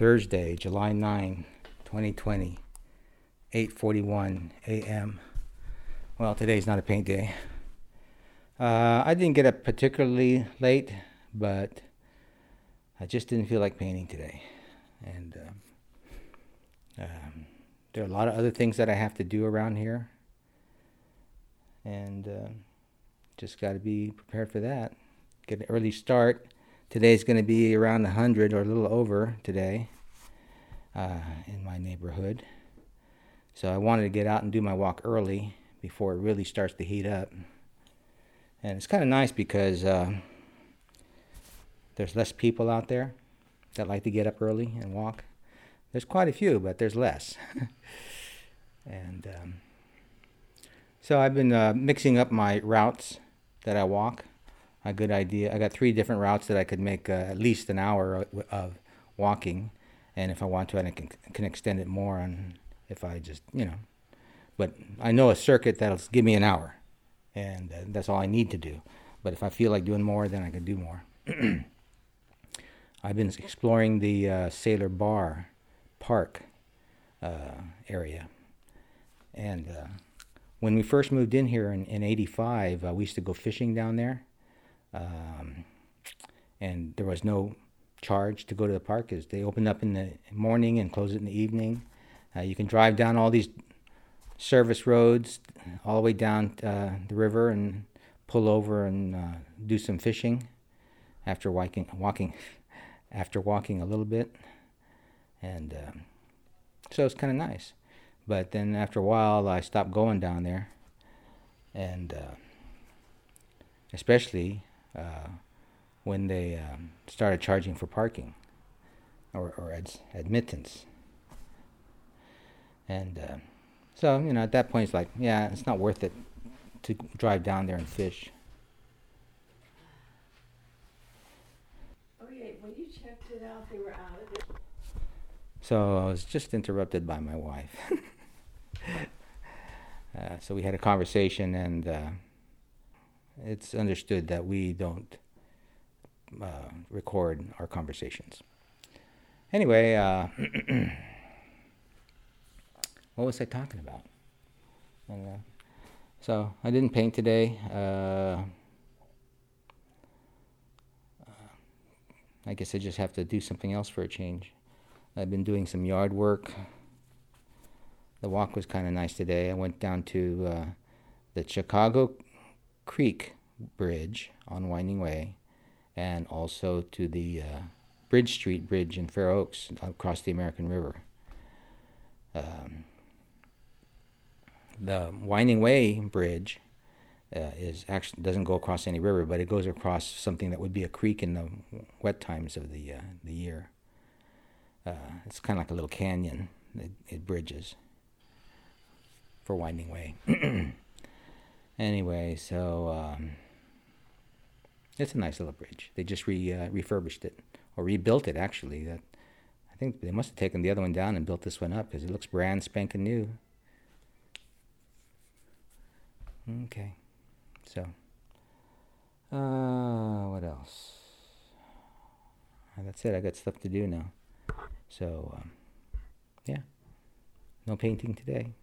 Thursday, July 9, 2020, 8:41 a.m. Well, today's not a paint day. I didn't get up particularly late, but I just didn't feel like painting today. And there are a lot of other things that I have to do around here. And just got to be prepared for that. Get an early start. Today's going to be around 100 or a little over today in my neighborhood. So I wanted to get out and do my walk early before it really starts to heat up. And it's kind of nice because there's less people out there that like to get up early and walk. There's quite a few, but there's less. And so I've been mixing up my routes that I walk. A good idea. I got 3 different routes that I could make at least an hour of walking, and if I want to, I can extend it more on if I just, But I know a circuit that'll give me an hour, and that's all I need to do. But if I feel like doing more, then I can do more. I've been exploring the Sailor Bar Park area, and when we first moved in here in '85, we used to go fishing down there. And there was no charge to go to the park because they open up in the morning and close it in the evening. You can drive down all these service roads all the way down the river and pull over and do some fishing after walking a little bit. And so it's kind of nice. But then after a while, I stopped going down there, and especially when they started charging for parking or admittance. And so, at that point, it's like, yeah, it's not worth it to drive down there and fish. Oh, yeah, when you checked it out, they were out of it. So I was just interrupted by my wife. So we had a conversation, and it's understood that we don't record our conversations. Anyway, what was I talking about? And, so I didn't paint today. I guess I just have to do something else for a change. I've been doing some yard work. The walk was kind of nice today. I went down to the Chicago Creek Bridge on Winding Way, and also to the Bridge Street Bridge in Fair Oaks across the American River. The Winding Way Bridge is actually doesn't go across any river, but it goes across something that would be a creek in the wet times of the year. It's kind of like a little canyon. It bridges for Winding Way. Anyway, so it's a nice little bridge. They just refurbished it, or rebuilt it, actually. I think they must have taken the other one down and built this one up, because it looks brand spanking new. Okay, so what else? That's it. I got stuff to do now. So yeah, no painting today.